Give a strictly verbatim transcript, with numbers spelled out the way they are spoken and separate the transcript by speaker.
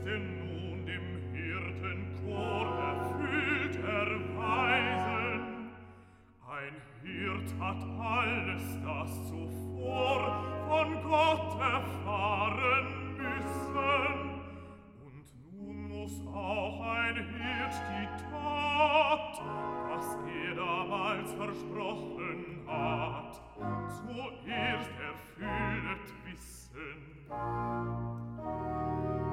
Speaker 1: denn nun dem Hirtenchor erfüllt erweisen. Ein Hirt hat alles das zuvor von Gott erfahren müssen, und nun muss auch ein Hirt die Tat, was er damals versprochen hat, zuerst erfüllet wissen.